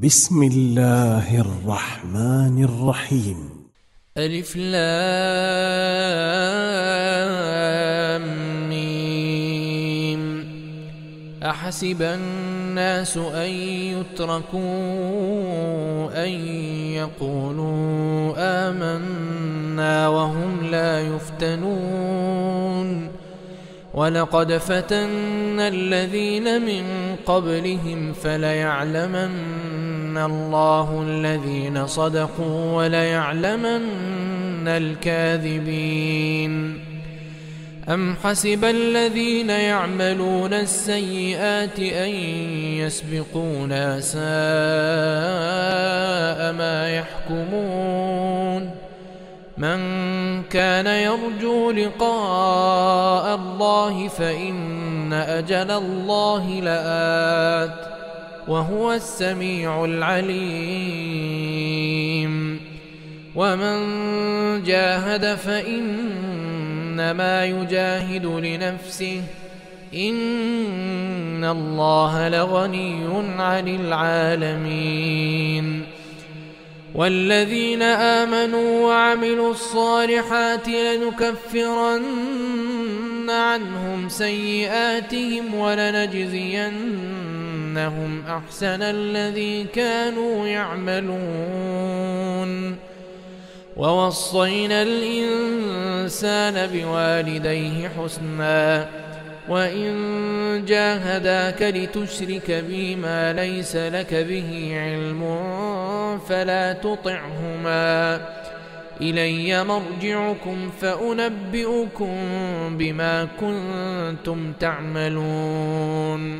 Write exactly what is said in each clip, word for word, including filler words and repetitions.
بسم الله الرحمن الرحيم. ألف لام ميم. أحسب الناس أن يتركوا أن يقولوا آمنا وهم لا يفتنون ولقد فتنا الذين من قبلهم فليعلمن الله الذين صدقوا وليعلمن الكاذبين. أم حسب الذين يعملون السيئات أن يسبقونا ساء ما يحكمون. من كان يرجو لقاء الله فإن أجل الله لآت وهو السميع العليم. ومن جاهد فإنما يجاهد لنفسه إن الله لغني عن العالمين. والذين آمنوا وعملوا الصالحات لنكفرن عنهم سيئاتهم ولنجزينهم أحسن الذي كانوا يعملون. ووصينا الإنسان بوالديه حسنا وإن جاهداك لتشرك بي ما ليس لك به علم فلا تطعهما إلي مرجعكم فأنبئكم بما كنتم تعملون.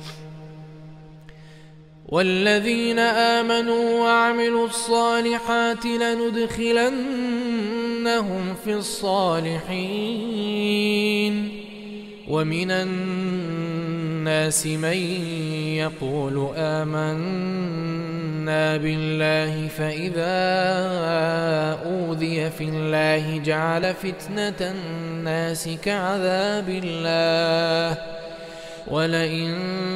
والذين آمنوا وعملوا الصالحات لندخلنهم في الصالحين. ومن الناس من يقول آمنا بالله فإذا أوذي في الله جعل فتنة الناس كعذاب الله ولئن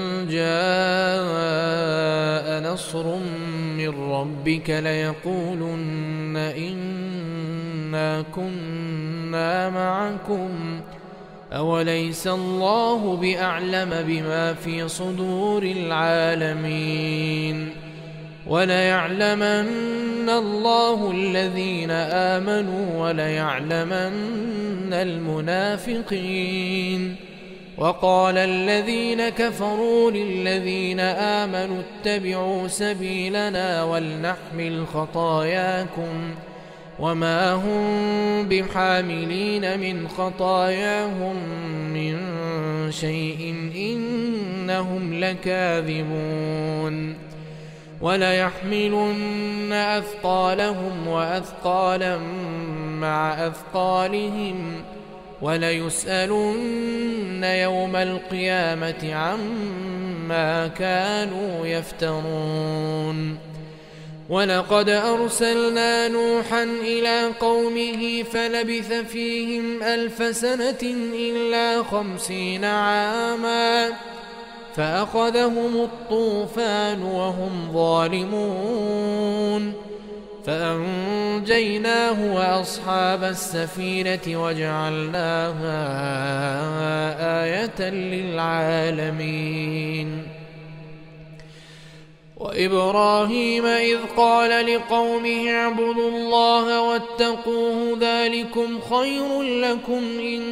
جاء نصر من ربك ليقولن إنا كنا معكم أوليس الله بأعلم بما في صدور العالمين. وليعلمن الله الذين آمنوا وليعلمن المنافقين. وقال الذين كفروا للذين آمنوا اتبعوا سبيلنا ولنحمل خطاياكم وما هم بحاملين من خطاياهم من شيء إنهم لكاذبون. وليحملن أثقالهم وأثقالا مع أثقالهم وليسألن يوم القيامة عما كانوا يفترون. ولقد أرسلنا نوحا إلى قومه فلبث فيهم ألف سنة إلا خمسين عاما فأخذهم الطوفان وهم ظالمون فأنجيناه وأصحاب السفينة وجعلناها آية للعالمين. وإبراهيم إذ قال لقومه اعبدوا الله واتقوه ذلكم خير لكم إن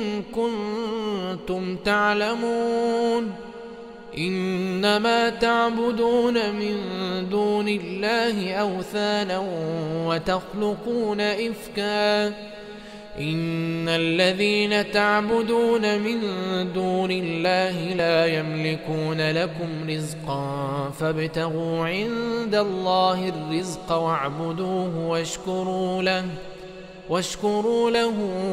كنتم تعلمون. إنما تعبدون من دون الله أوثانا وتخلقون إفكا إن الذين تعبدون من دون الله لا يملكون لكم رزقا فابتغوا عند الله الرزق واعبدوه واشكروا له واشكروا له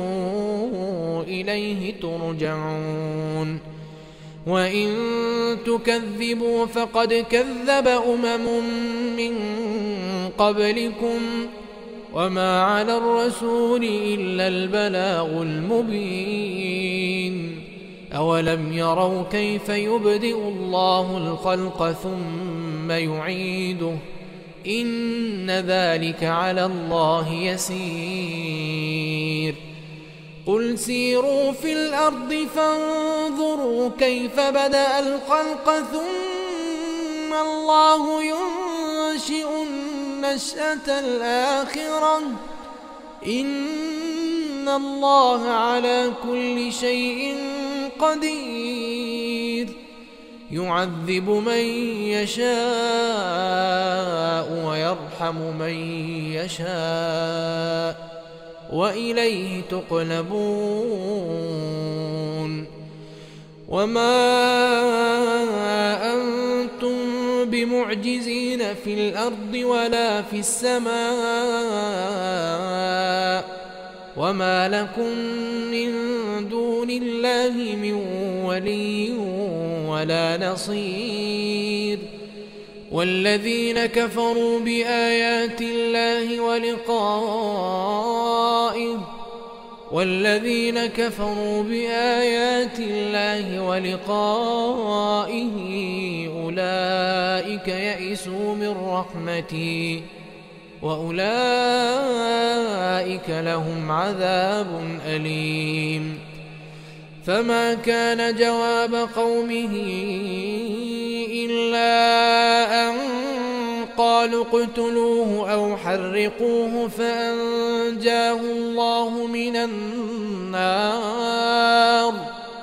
إليه ترجعون. وإن تكذبوا فقد كذب أمم من قبلكم وما على الرسول إلا البلاغ المبين. أولم يروا كيف يبدئ الله الخلق ثم ثم يعيده إن ذلك على الله يسير. قل سيروا في الأرض فانظروا كيف بدأ الخلق ثم الله ينشئ النشأة الآخرة إن الله على كل شيء قدير. يعذب من يشاء ويرحم من يشاء وإليه تقلبون. وما أنتم بمعجزين في الأرض ولا في السماء وما لكم من دون الله من ولي ولا نصير. والذين كفروا بآيات الله ولقائه والذين كفروا بآيات الله ولقائه أولئك يئسوا من رحمتي وأولئك لهم عذاب أليم. فما كان جواب قومه إلا أن قالوا اقتلوه أو حرقوه فأنجاه الله من النار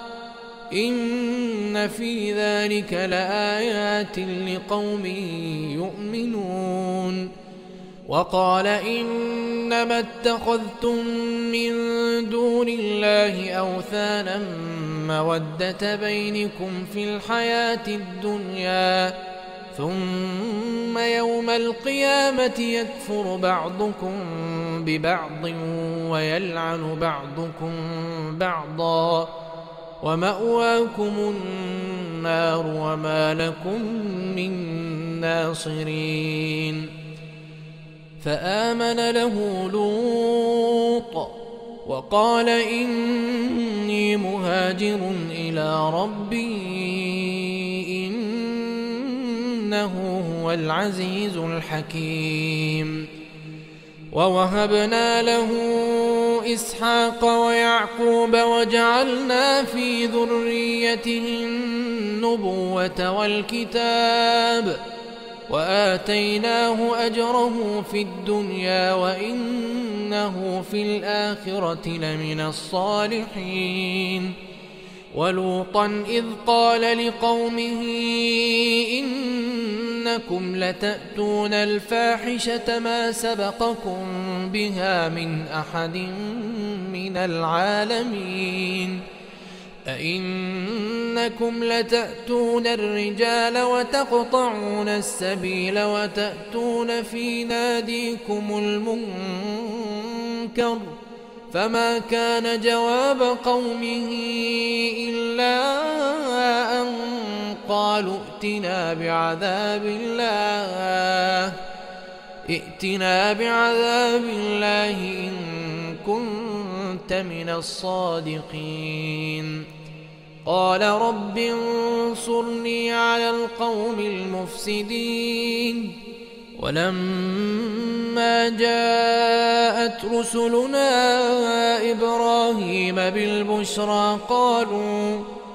إن في ذلك لآيات لقوم يؤمنون. وقال إنما اتخذتم من دون الله أوثانا مودة بينكم في الحياة الدنيا ثم يوم القيامة يكفر بعضكم ببعض ويلعن بعضكم بعضا ومأواكم النار وما لكم من ناصرين. فآمن له لوط وقال إني مهاجر إلى ربي إنه هو العزيز الحكيم. ووهبنا له إسحاق ويعقوب وجعلنا في ذريته النبوة والكتاب وآتيناه أجره في الدنيا وإنه في الآخرة لمن الصالحين. ولوطا إذ قال لقومه إنكم لتأتون الفاحشة ما سبقكم بها من أحد من العالمين أئنكم لتأتون الرجال وتقطعون السبيل وتأتون في ناديكم المنكر. فما كان جواب قومه إلا أن قالوا ائتنا بعذاب الله ائتنا بعذاب الله إن كنت من الصادقين. قال رب انصرني على القوم المفسدين. ولما جاءت رسلنا إبراهيم بالبشرى قالوا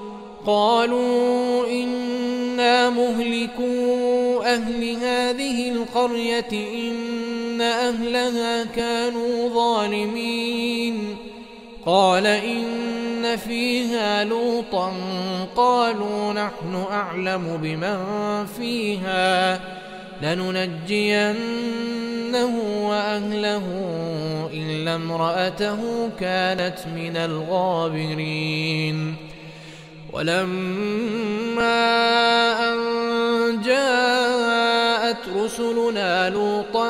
قالوا إنا مهلكو أهل هذه القرية إن أهلها كانوا ظالمين. قال إن فيها لوطا قالوا نحن أعلم بمن فيها لننجينه وأهله إلا امرأته كانت من الغابرين. ولما أن جاءت رسلنا لوطا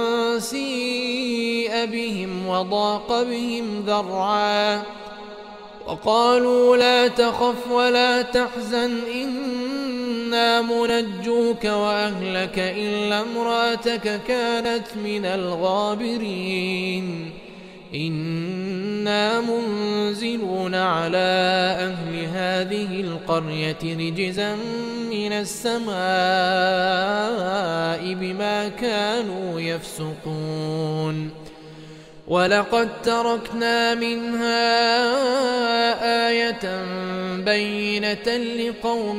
سيء بهم وضاق بهم ذرعا وقالوا لا تخف ولا تحزن إنا منجوك وأهلك إلا امرأتك كانت من الغابرين إنا منزلون على أهل هذه القرية رجزا من السماء بما كانوا يفسقون ولقد تركنا منها آية بينة لقوم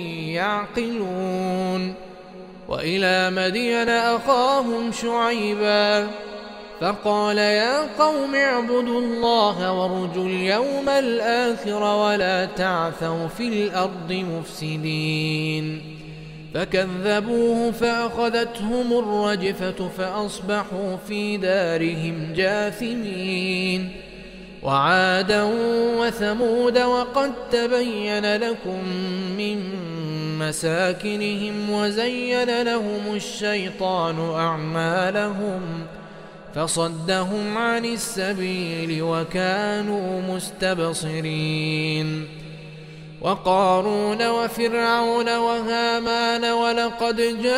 يعقلون وإلى مدين أخاهم شعيبا فقال يا قوم اعبدوا الله وارجوا اليوم الآخر ولا تعثوا في الأرض مفسدين فكذبوه فأخذتهم الرجفة فأصبحوا في دارهم جاثمين وعادا وثمود وقد تبين لكم من مساكنهم وزين لهم الشيطان أعمالهم فصدهم عن السبيل وكانوا مستبصرين وقارون وفرعون وهامان ولقد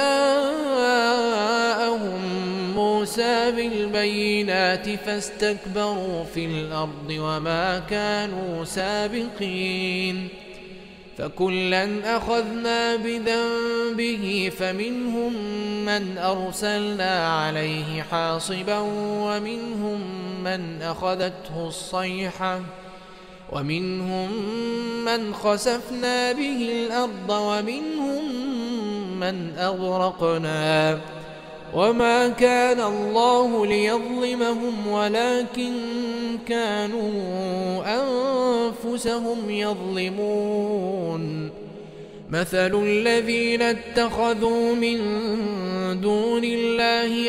جاءهم موسى بالبينات فاستكبروا في الأرض وما كانوا سابقين فكلا أخذنا بذنبه فمنهم من أرسلنا عليه حاصبا ومنهم من أخذته الصيحة ومنهم من خسفنا به الأرض ومنهم من أغرقنا وما كان الله ليظلمهم ولكن كانوا أنفسهم يظلمون مثل الذين اتخذوا من دون الله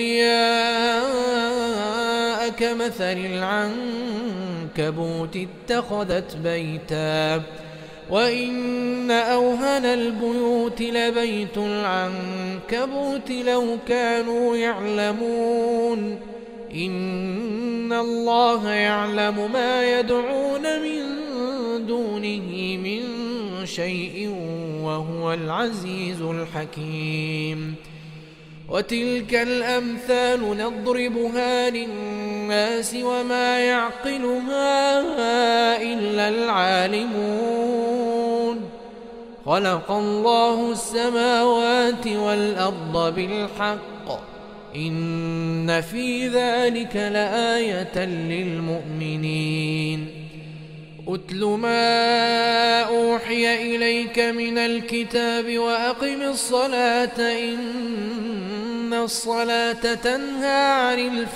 أولياء كمثل العنكبوت اتخذت بيتا وإن أوهن البيوت لبيت العنكبوت لو كانوا يعلمون إن الله يعلم ما يدعون من دونه من شيء وهو العزيز الحكيم وتلك الأمثال نضربها للناس وما يعقلها إلا العالمون خلق الله السماوات والأرض بالحق إن في ذلك لآية للمؤمنين أتل ما أوحي إليك من الكتاب وأقم الصلاة إن الصلاة تنهى عن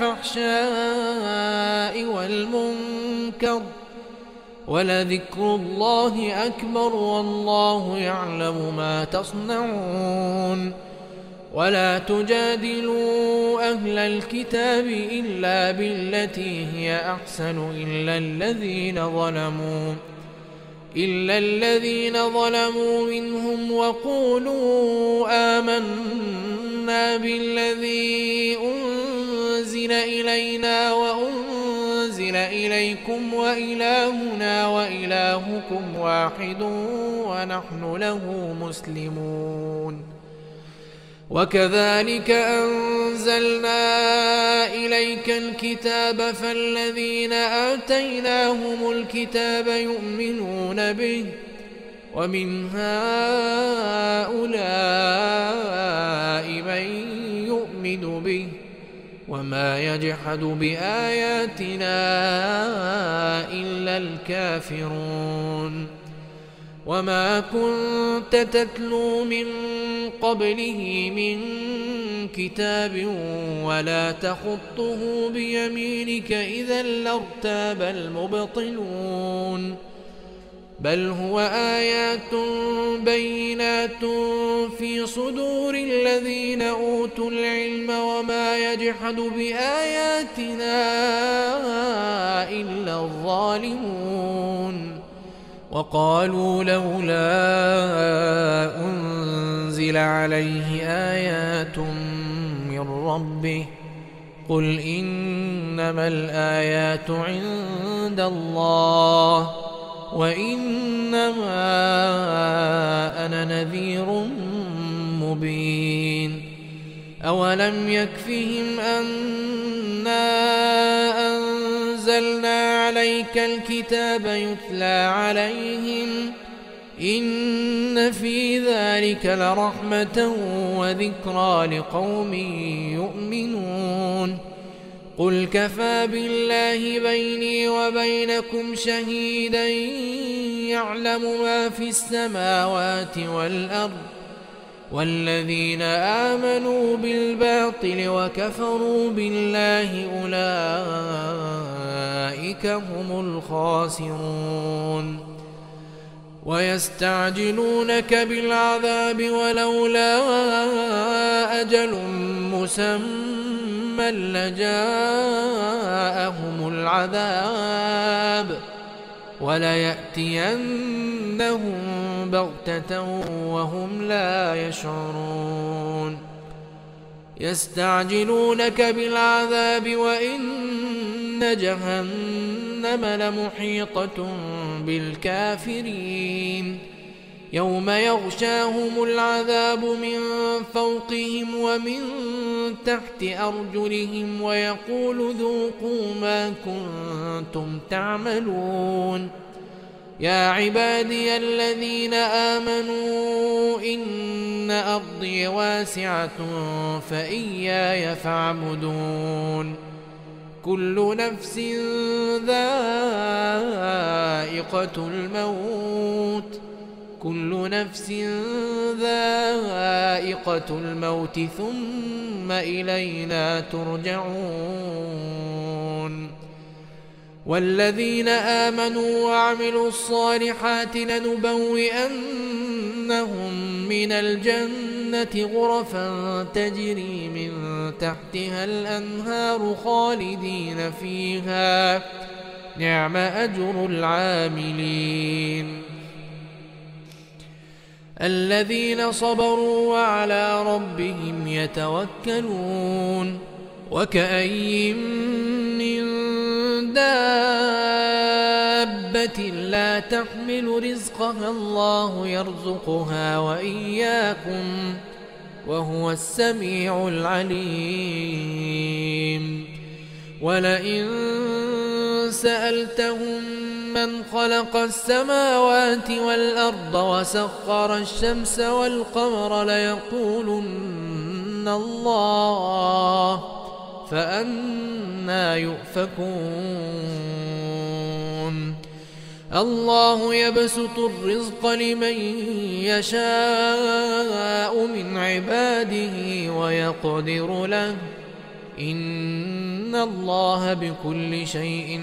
الفحشاء والمنكر ولذكر الله أكبر والله يعلم ما تصنعون ولا تجادلوا أهل الكتاب إلا بالتي هي أحسن إلا الذين ظلموا إلا الذين ظلموا منهم وقولوا آمنا بالذي أنزل إلينا وأنزل إليكم وإلهنا وإلهكم واحد ونحن له مسلمون وكذلك أنزلنا إليك الكتاب فالذين آتيناهم الكتاب يؤمنون به ومن هؤلاء من يؤمن به وما يجحد بآياتنا إلا الكافرون وما كنت تتلو من قبله من كتاب ولا تخطه بيمينك إذا لارتاب المبطلون بل هو آيات بينات في صدور الذين أوتوا العلم وما يجحد بآياتنا إلا الظالمون وقالوا لولا أنزل عليه آيات من ربه قل إنما الآيات عند الله وإنما أنا نذير مبين أولم يكفهم أنا أن أنزلنا عليك الكتاب يتلى عليهم إن في ذلك لرحمة وذكرى لقوم يؤمنون قل كفى بالله بيني وبينكم شهيدا يعلم ما في السماوات والأرض والذين آمنوا بالباطل وكفروا بالله أولئك هم الخاسرون ويستعجلونك بالعذاب ولولا أجل مسمى لجاءهم العذاب وليأتينهم بغتة وهم لا يشعرون يستعجلونك بالعذاب وإن جهنم لمحيطة بالكافرين يوم يغشاهم العذاب من فوقهم ومن تحت أرجلهم ويقول ذوقوا ما كنتم تعملون يا عبادي الذين آمنوا إن أرضي واسعة فإياي فاعبدون كل نفس ذائقة الموت كل نفس ذائقة الموت ثم إلينا ترجعون والذين آمنوا وعملوا الصالحات لنبوئنهم من الجنة غرفا تجري من تحتها الأنهار خالدين فيها نعم أجر العاملين الذين صبروا وعلى ربهم يتوكلون وكأي من دابة لا تحمل رزقها الله يرزقها وإياكم وهو السميع العليم ولئن سألتهم من خلق السماوات والأرض وسخر الشمس والقمر ليقولن الله فأنى يؤفكون الله يبسط الرزق لمن يشاء من عباده ويقدر له إن الله بكل شيء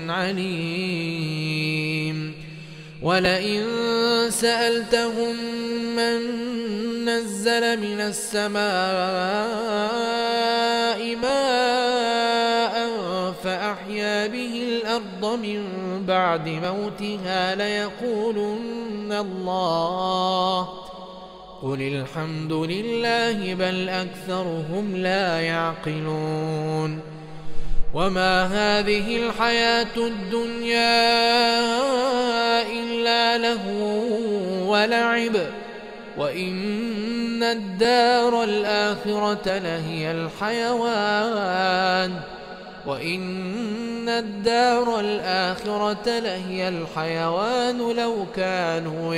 عليم ولئن سألتهم من نزل من السماء ماء فأحيا به الأرض من بعد موتها ليقولن الله قل الحمد لله بل أكثرهم لا يعقلون وما هذه الحياة الدنيا إلا لهو ولعب وإن الدار الآخرة لهي الحيوان وإن الدار الآخرة لهي الحيوان لو كانوا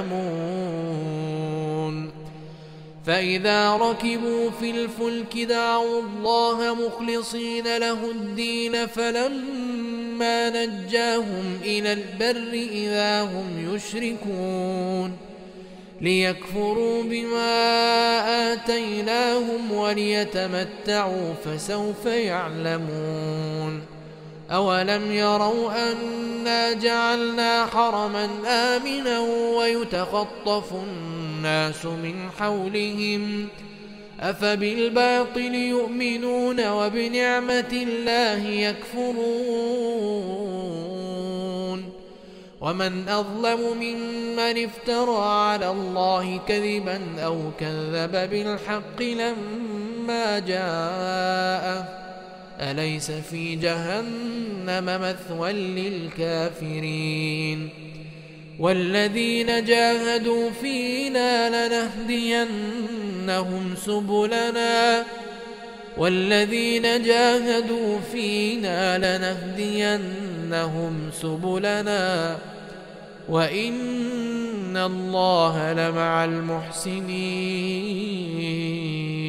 يعلمون فإذا ركبوا في الفلك دعوا الله مخلصين له الدين فلما نجاهم إلى البر إذا هم يشركون ليكفروا بما آتيناهم وليتمتعوا فسوف يعلمون أولم يروا أنا جعلنا حرما آمنا ويتخطف الناس من حولهم أفبالباطل يؤمنون وبنعمة الله يكفرون ومن أظلم ممن افترى على الله كذبا أو كذب بالحق لما جاءه أليس في جهنم مثوى للكافرين والذين جاهدوا فينا لنهدينهم سبلنا والذين جاهدوا فينا لنهدينهم سبلنا وإن الله لمع المحسنين.